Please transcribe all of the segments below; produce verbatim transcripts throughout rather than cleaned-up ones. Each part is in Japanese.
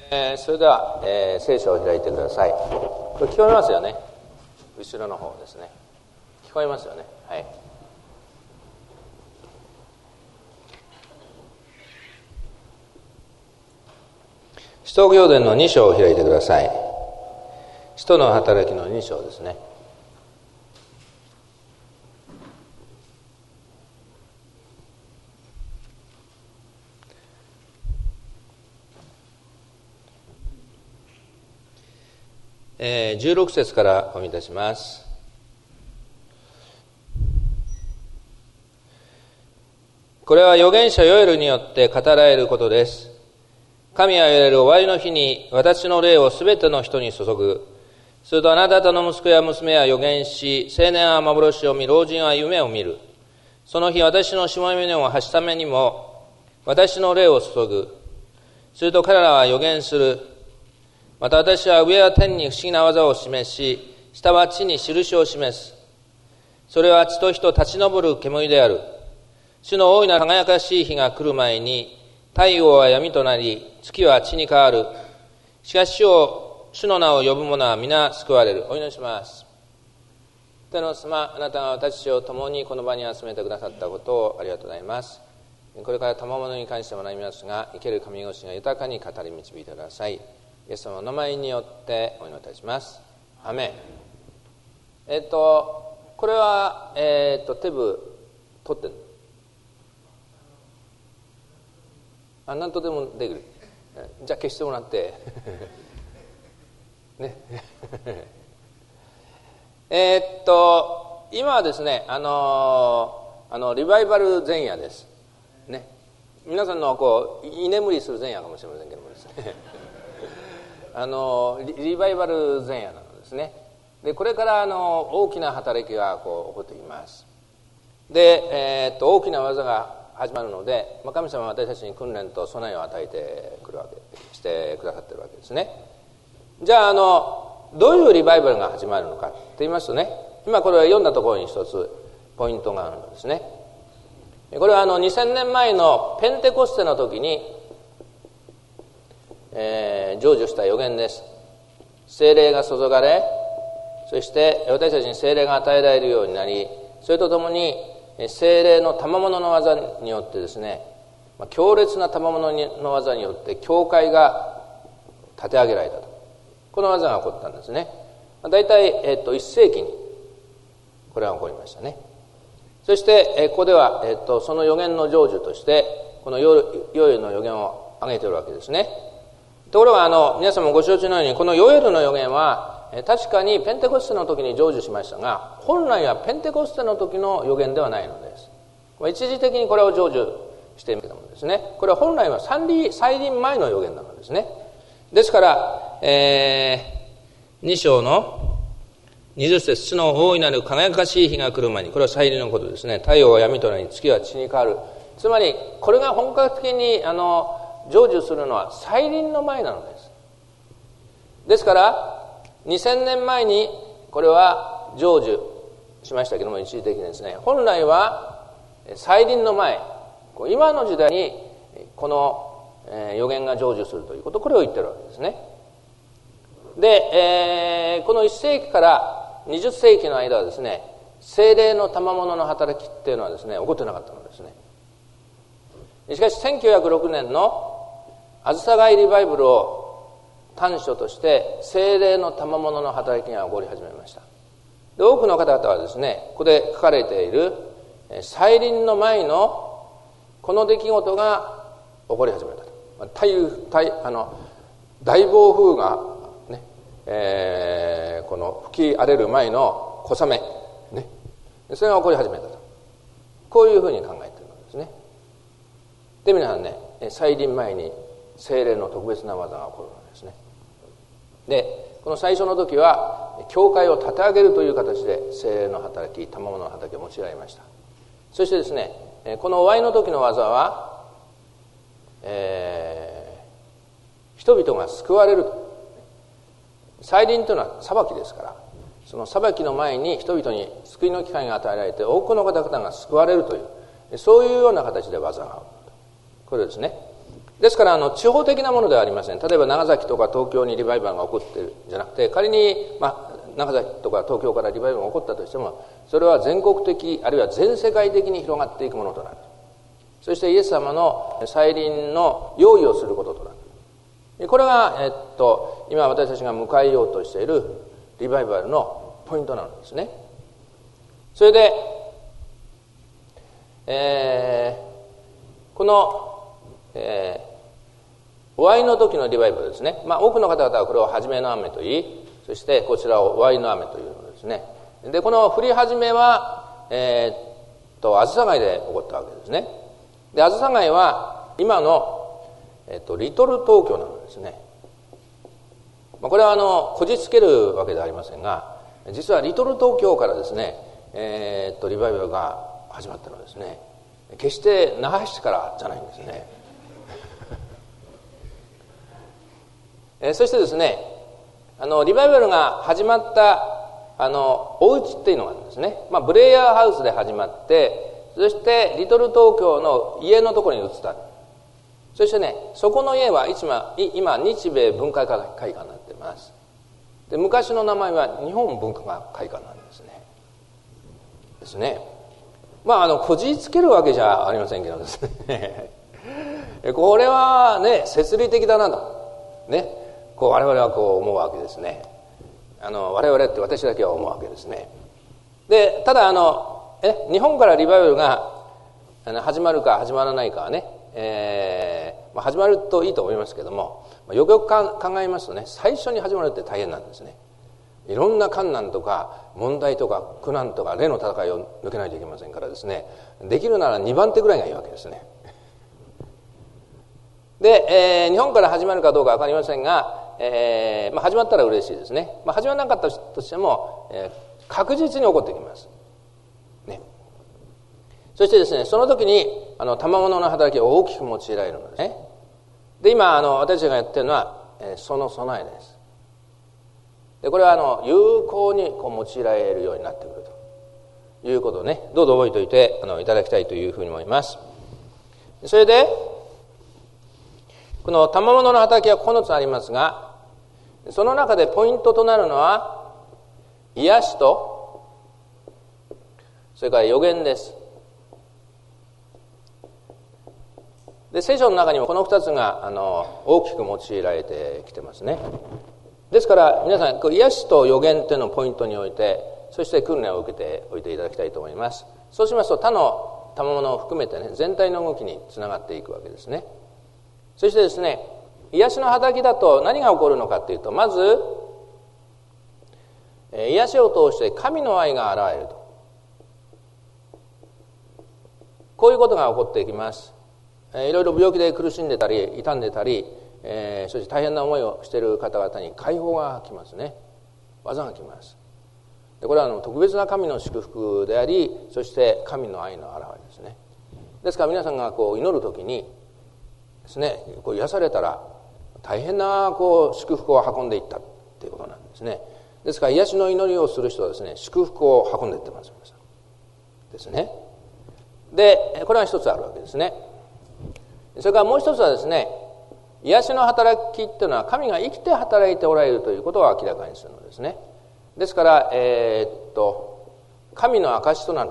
えー、それでは、えー、聖書を開いてください。これ聞こえますよね。後ろの方ですね。聞こえますよね。はい。使徒行伝のに章を開いてください。使徒の働きのに章ですね。えー、じゅうろく節からお読みいたします。これは預言者ヨエルによって語られることです。神は言われる終わりの日に私の霊をすべての人に注ぐ。するとあなた方の息子や娘は預言し、青年は幻を見、老人は夢を見る。その日私のしもべを発しためにも私の霊を注ぐ。すると彼らは預言する。また私は上は天に不思議な技を示し、下は地に印を示す。それは地と火と立ち上る煙である。主の大いな輝かしい日が来る前に、太陽は闇となり、月は地に変わる。しかし主を、主の名を呼ぶ者は皆救われる。お祈りします。天の様、あなたが私たちを共にこの場に集めてくださったことをありがとうございます。これから賜物に関して学びますが、生ける神越しが豊かに語り導いてください。イエス様の名前によってお祈りいたします。アメン。えっと、これは、えっと、テブ取ってる。あ、何とでもできる。じゃあ消してもらってねえっと今はですね、あのあのリバイバル前夜ですね。皆さんのこう居眠りする前夜かもしれませんけどもですねあの リ, リバイバル前夜なのですね。でこれからあの大きな働きがこう起こっています。で、えー、っと大きな技が始まるので、まあ、神様は私たちに訓練と備えを与えてくるわけしてくださっているわけですね。じゃあ、あのどういうリバイバルが始まるのかって言いますとね、今これは読んだところに一つポイントがあるのですね。これはあのにせんねんまえのペンテコステの時に、えー、成就した預言です。聖霊が注がれ、そして私たちに聖霊が与えられるようになり、それとともに聖霊の賜物の技によってですね、強烈な賜物の技によって教会が立て上げられたと、この技が起こったんですね。だいたい、えっと、いっ世紀にこれが起こりましたね。そして、えここでは、えっと、その預言の成就としてこのヨエルの預言を挙げているわけですね。ところがあの皆さんもご承知のように、このヨエルの預言は確かにペンテコステの時に成就しましたが、本来はペンテコステの時の預言ではないのです。一時的にこれを成就しているけどもですね、これは本来は再臨前の預言なのですね。ですから、えー、に章のにじゅっ節、主の大いなる輝かしい日が来る前に、これは再臨のことですね。太陽は闇となり、月は地に変わる。つまりこれが本格的にあの成就するのは再臨の前なのです。ですからにせんねんまえにこれは成就しましたけども、一時的にですね、本来は再臨の前、今の時代にこの預言が成就するということ、これを言ってるわけですね。で、えー、このいっ世紀からにじゅっ世紀の間はですね、聖霊の賜物の働きっていうのはですね、起こってなかったのですね。しかしせんきゅうひゃくろくねんのあずさがいリバイバルを短所として聖霊の賜物の働きが起こり始めました。で、多くの方々はですね、ここで書かれている再臨の前のこの出来事が起こり始めたと。大大あの大暴風が、ねえー、この吹き荒れる前の小雨、ね、それが起こり始めたと、こういうふうに考えているんですね。で、皆さんね、再臨前に聖霊の特別な技が起こるのですね。で、この最初の時は教会を立て上げるという形で聖霊の働き、賜物の働きを用いられました。そしてですね、この終わりの時の技は、えー、人々が救われると。再臨というのは裁きですから、その裁きの前に人々に救いの機会が与えられて、多くの方々が救われるという、そういうような形で技が起こると、これですね。 ですからあの地方的なものではありません。例えば長崎とか東京にリバイバルが起こっているんじゃなくて、仮に、まあ、長崎とか東京からリバイバルが起こったとしても、それは全国的あるいは全世界的に広がっていくものとなる。そしてイエス様の再臨の用意をすることとなる。これが、えっと、今私たちが迎えようとしているリバイバルのポイントなんですね。それで、えー、この、えー、終わりの時のリバイバルですね。まあ多くの方々はこれを初めの雨と言い、そしてこちらを終わりの雨というのですね。で、この降り始めは、えー、っと、あずさ貝で起こったわけですね。で、あずさ貝は今の、えー、っと、リトル東京なのですね。まあ、これはあの、こじつけるわけではありませんが、実はリトル東京からですね、えー、っと、リバイバルが始まったのですね。決して那覇市からじゃないんですね。えー、そしてですね、あのリバイバルが始まったあのお家っていうのがあるんですね。まあ、ブレイヤーハウスで始まって、そしてリトル東京の家のところに移った。そしてね、そこの家は今今日米文化会館になっています。で、昔の名前は日本文化会館なんですね。ですね。まああのこじつけるわけじゃありませんけどですね。これはね、摂理的だなとね。こう我々はこう思うわけですね。あの我々って私だけは思うわけですね。で、ただあのえ日本からリバイバルがあの始まるか始まらないかはね、えーまあ、始まるといいと思いますけども、よくよくか考えますとね、最初に始まるって大変なんですね。いろんな困難とか問題とか苦難とか霊の戦いを抜けないといけませんからですね、できるならにばん手ぐらいがいいわけですね。で、えー、日本から始まるかどうかわかりませんが、えーまあ、始まったら嬉しいですね。まあ、始まらなかったとしても、えー、確実に起こってきます、ね。そしてですね、その時にあの賜物の働きを大きく用いられるのですね。で、今あの私たちがやってるのは、えー、その備えです。で、これはあの有効にこう用いられるようになってくるということをね、どうぞ覚えておいてあのいただきたいというふうに思います。それでこの賜物の働きはここのつありますが、その中でポイントとなるのは癒しとそれから予言です。で、聖書の中にもこの二つがあの大きく用いられてきてますね。ですから皆さん、癒しと予言というのをポイントに置いて、そして訓練を受けておいていただきたいと思います。そうしますと他の賜物を含めてね、全体の動きにつながっていくわけですね。そしてですね、癒しの働きだと何が起こるのかというと、まず癒しを通して神の愛が現れると、こういうことが起こっていきます。いろいろ病気で苦しんでたり痛んでたり、えー、そして大変な思いをしている方々に解放が来ますね。技が来ます。で、これはあの特別な神の祝福であり、そして神の愛の表れですね。ですから皆さんがこう祈るときにですね、こう癒されたら大変なこう祝福を運んでいったということなんですね。ですから癒しの祈りをする人はですね、祝福を運んでいってますですね。で、これが一つあるわけですね。それからもう一つはですね、癒しの働きっていうのは神が生きて働いておられるということを明らかにするのですね。ですから、えー、っと神の証となる、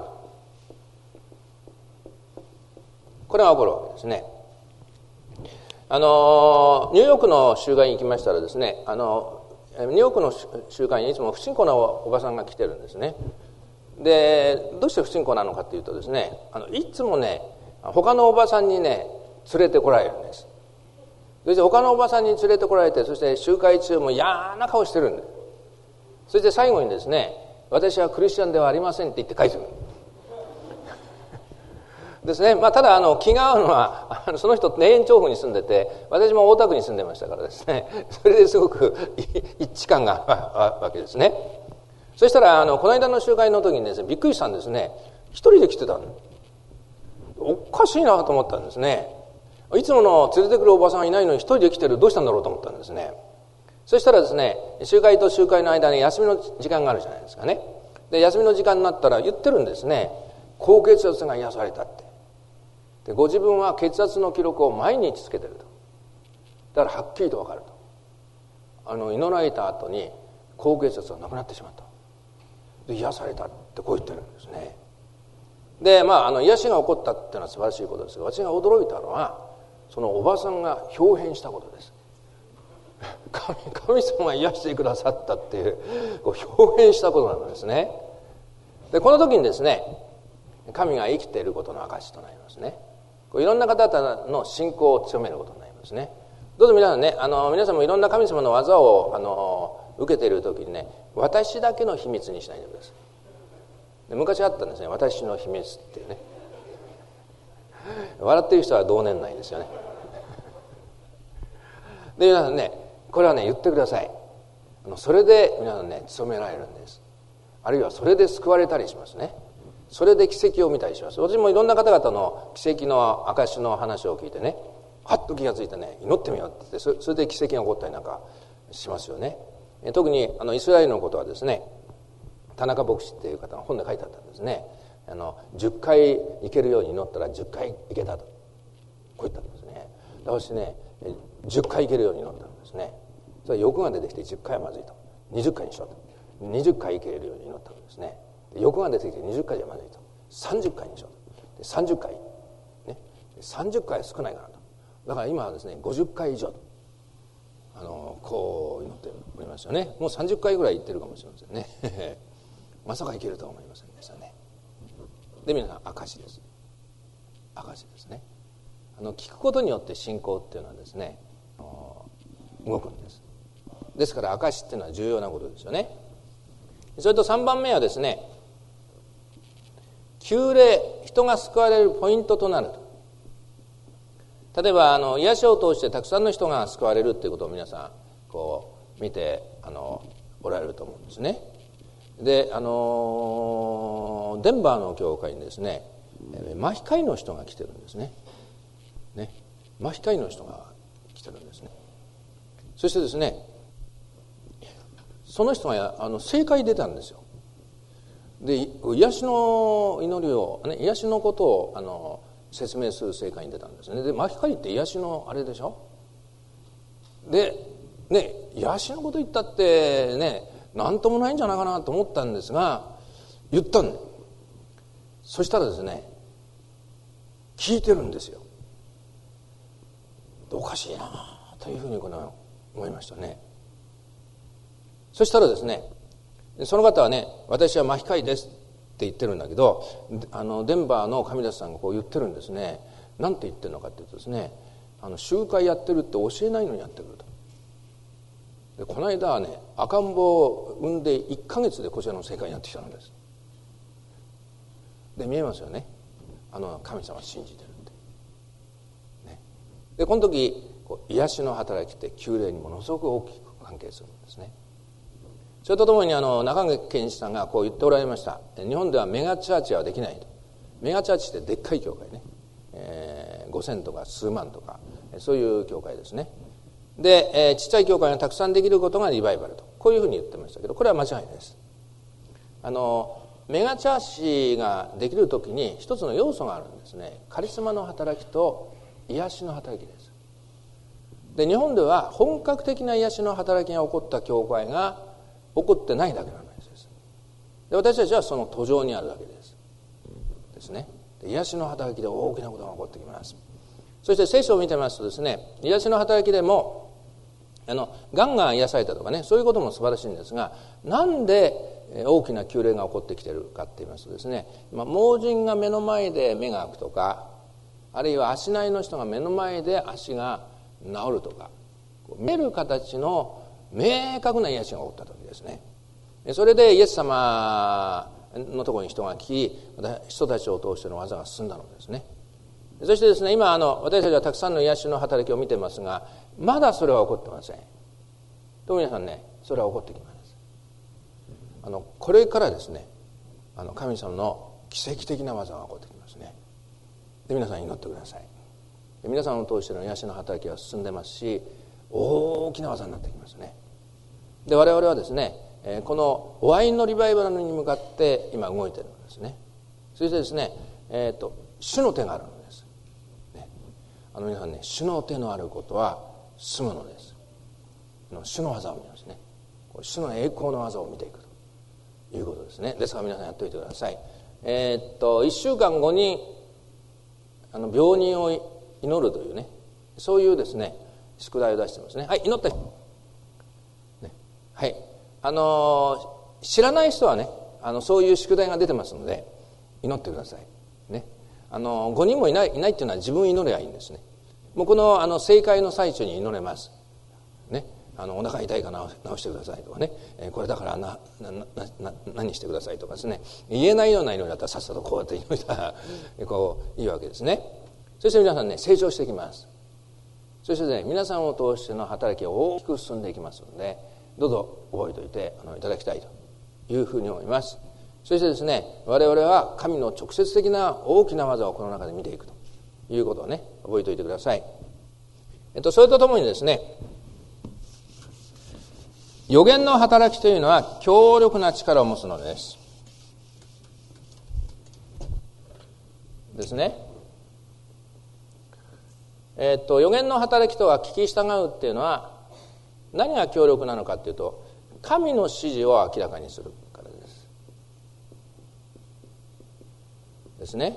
これが起こるわけですね。あのニューヨークの集会に行きましたらですね、あのニューヨークの集会にいつも不信仰なおばさんが来てるんですね。で、どうして不信仰なのかというとですね、あのいつもね、他のおばさんにね連れてこられるんです。そして他のおばさんに連れてこられて、そして集会中も嫌な顔してるんです。そして最後にですね、私はクリスチャンではありませんって言って帰ってくるですね。まあ、ただあの気が合うのは、あのその人田園調布に住んでて、私も大田区に住んでましたからですね、それですごく一致感があるわけですね。そしたらあのこの間の集会の時にですね、びっくりしたんですね。一人で来てたの。おかしいなと思ったんですね。いつもの連れてくるおばさんいないのに一人で来てる、どうしたんだろうと思ったんですね。そしたらですね、集会と集会の間に休みの時間があるじゃないですかね。で、休みの時間になったら言ってるんですね。高血圧が癒されたって。で、ご自分は血圧の記録を毎日つけてると。 だからはっきりと分かると。あの祈られた後に高血圧がなくなってしまった。で癒されたってこう言ってるんですね。でまああの癒しが起こったっていうのは素晴らしいことですが、私が驚いたのはそのおばさんが表変したことです。神, 神様が癒してくださったっていうこう表現したことなんですね。でこの時にですね、神が生きていることの証となりますね。こういろんな方々の信仰を強めることになりますね。どうぞ皆さんね、あの皆さんもいろんな神様の技をあの受けている時にね、私だけの秘密にしないでください。で昔あったんですね、私の秘密っていうね。笑っている人は同年代ですよね。で皆さんね、これはね言ってください。あのそれで皆さんね勤められるんです。あるいはそれで救われたりしますね。それで奇跡を見たりします。私もいろんな方々の奇跡の証の話を聞いてね、はっと気がついてね、祈ってみようって言って、それそれで奇跡が起こったりなんかしますよね。特にあのイスラエルのことはですね、田中牧師っていう方の本で書いてあったんですね。あのじゅっかい行けるように祈ったらじゅっかい行けたとこう言ったんですね。私ねじゅっかい行けるように祈ったんですね。それは欲が出てきてじゅっかいはまずいと、にじゅっかいにしようと、にじゅっかい行けるように祈ったんですね。欲が出てきてにじゅっかいじゃまずいと、さんじゅっかいにしようと、でさんじゅっかい、ね、さんじゅっかいは少ないかなと。だから今はですねごじゅっかい以上あのこう祈っておりますよね。もうさんじゅっかいぐらい行ってるかもしれませんね。まさか行けるとは思いませんでしたね。で皆さん証です。証ですね。あの聞くことによって信仰っていうのはですね動くんです。ですから証っていうのは重要なことですよね。それとさんばんめはですね、救霊、人が救われるポイントとなると。例えばあの癒しを通してたくさんの人が救われるっていうことを皆さんこう見てあのおられると思うんですね。であのデンバーの教会にですね麻痺科医の人が来てるんですね。ね、麻痺科医の人が来てるんですね。そしてですね、その人があの正解出たんですよ。で癒しの祈りを、ね、癒しのことをあの説明する正解に出たんですね。で麻痺科医って癒しのあれでしょ。でね、癒しのこと言ったってね何ともないんじゃないかなと思ったんですが、言ったんで、そしたらですね聞いてるんですよ。おかしいなというふうにこの思いましたね。そしたらですね、その方はね、私は麻痺科医ですって言ってるんだけど、あのデンバーの神田さんがこう言ってるんですね。なんて言ってるのかっていうとですね、あの集会やってるって教えないのにやってくると。でこの間はね、赤ん坊を産んでいっかげつでこちらの正解になってきたんです。で見えますよね、あの神様信じてるって、ね、でこの時こう癒しの働きって救霊にものすごく大きく関係するんですね。それとともにあの中垣健一さんがこう言っておられました。日本ではメガチャーチはできないと。メガチャーチってでっかい教会ね、えー、ごせんとか数万とかそういう教会ですね。で、えー、ちっちゃい教会がたくさんできることがリバイバルと、こういうふうに言ってましたけど、これは間違いです。あのメガチャーチができるときに一つの要素があるんですね。カリスマの働きと癒しの働きです。で日本では本格的な癒しの働きが起こった教会が起こってないだけの話です。で私たちはその途上にあるだけですですね。で癒しの働きで大きなことが起こってきます。そして聖書を見てますとですね、癒しの働きでもあのがんが癒されたとかね、そういうことも素晴らしいんですが、なんで大きな救霊が起こってきているかって言いますとですね、盲人が目の前で目が開くとか、あるいは足ないの人が目の前で足が治るとか、見える形の明確な癒しが起こった時ですね。それでイエス様のところに人が来、人たちを通しての技が進んだのですね。そしてですね、今あの私たちはたくさんの癒しの働きを見てますが、まだそれは起こってません。と皆さんね、それは起こってきます。あのこれからですね、あの神様の奇跡的な技が起こってきますね。で皆さん祈ってください。で皆さんを通しての癒しの働きは進んでますし、大きな技になってきますね。で我々はですね、このワインのリバイバルに向かって今動いているんですね。そしてですね、えーと、主の手があるのです、ね、あの皆さんね、主の手のあることは住むのです。主の技を見ますね。主の栄光の技を見ていくということですね。ですから皆さんやっておいてください。えー、っといっしゅうかんごにあの病人を祈るというね、そういうですね宿題を出してますね。はい、祈った人、ね、はい、あのー、知らない人はね、あのそういう宿題が出てますので祈ってくださいね。あのごにんもいないいないっていうのは自分祈ればいいんですね。もうこのあの正解の最中に祈れますね。あのお腹痛いから治してくださいとかね、えー、これだからなななな何してくださいとかですね、言えないような祈りだったらさっさとこうやって祈ったらこういいわけですね。そして皆さんね成長していきます。そしてね皆さんを通しての働きが大きく進んでいきますので、どうぞ覚えておいてあのいただきたいというふうに思います。そしてですね我々は神の直接的な大きな技をこの中で見ていくということをね覚えておいてください。えっとそれとともにですね、預言の働きというのは強力な力を持つのです。ですね。えっと預言の働きとは聞き従うっていうのは何が強力なのかっていうと、神の指示を明らかにするからです。ですね。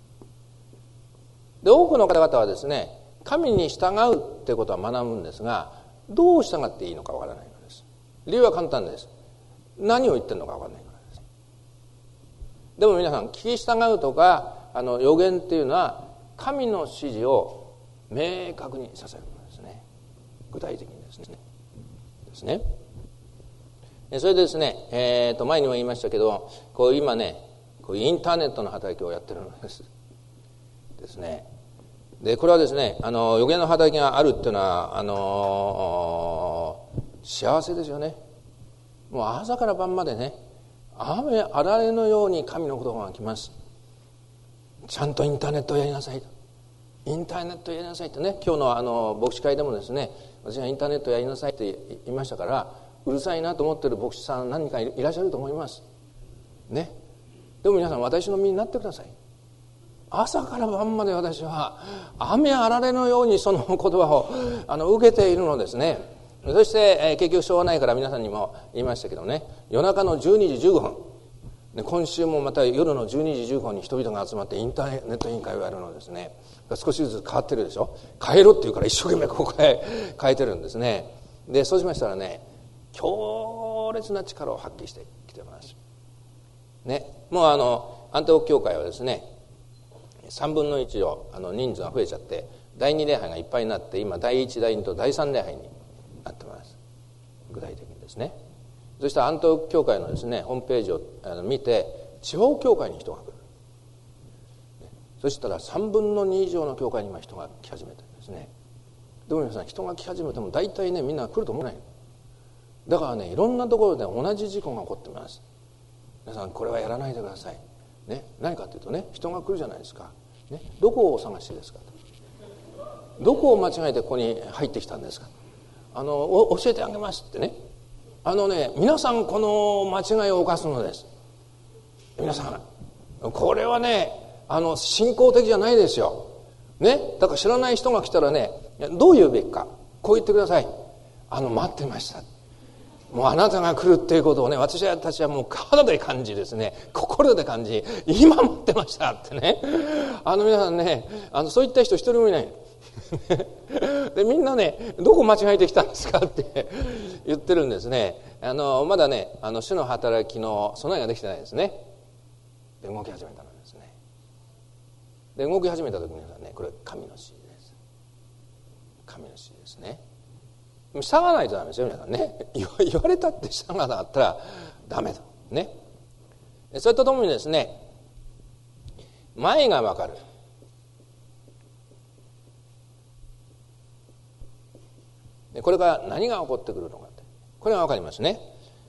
で多くの方々はですね神に従うっていうことは学ぶんですが、どう従っていいのかわからないのです。理由は簡単です。何を言ってるのかわからないからです。でも皆さん聞き従うとかあの預言っていうのは神の指示を明確にさせるものですね。具体的にですね。ですね。それでですね、えー、と前にも言いましたけど、こう今ねこうインターネットの働きをやってるのですですね。でこれはですねあの預言の働きがあるっていうのはあの幸せですよね。もう朝から晩までね雨あられのように神の言葉が来ます。ちゃんとインターネットをやりなさいと、インターネットをやりなさいとね、今日のあの牧師会でもですね、私がインターネットをやりなさいと言いましたから、うるさいなと思っている牧師さん何人かいらっしゃると思いますね。でも皆さん私の身になってください。朝から晩まで私は雨あられのようにその言葉をあの受けているのですね。そして、えー、結局しょうがないから皆さんにも言いましたけどね、夜中のじゅうにじじゅうごふんで今週もまた夜のじゅうにじじゅうごふんに人々が集まってインターネット委員会をやるのですね。少しずつ変わってるでしょ。変えろって言うから一生懸命ここへ変えてるんですね。でそうしましたらね強烈な力を発揮してきてますね。もうあのアンテオキ教会はですねさんぶんのいちをあの人数が増えちゃってだいに礼拝がいっぱいになって、今だいいちだいにとだいさん礼拝になってます。具体的にですね。そしてアンテオキ教会のですねホームページを見て地方教会に人が来る。そしたらさんぶんのに以上の教会に今人が来始めてるんですね。でも皆さん人が来始めても大体ねみんな来ると思わない。だからねいろんなところで同じ事故が起こってます。皆さんこれはやらないでくださいね。何かというとね人が来るじゃないですか、ね、どこをお探しですかと、どこを間違えてここに入ってきたんですか、あの教えてあげますってね。あのね皆さんこの間違いを犯すのです。皆さんこれはねあの信仰的じゃないですよね。だから知らない人が来たらねどう言うべきか、こう言ってください。あの待ってました、もうあなたが来るっていうことをね私たちはもう体で感じですね、心で感じ、今待ってましたってね。あの皆さんねあのそういった人一人もいないでみんなねどこ間違えてきたんですかって言ってるんですね。あのまだねあの主の働きの備えができてないですね。で動き始めたのですね。で動き始めた時にはねこれ神の指示です。神の指示ですね。従わないとダメですよ皆さんね。言われたって従わなかったらダメだね。それとともにですね前が分かる。これから何が起こってくるのかってこれが分かりますね。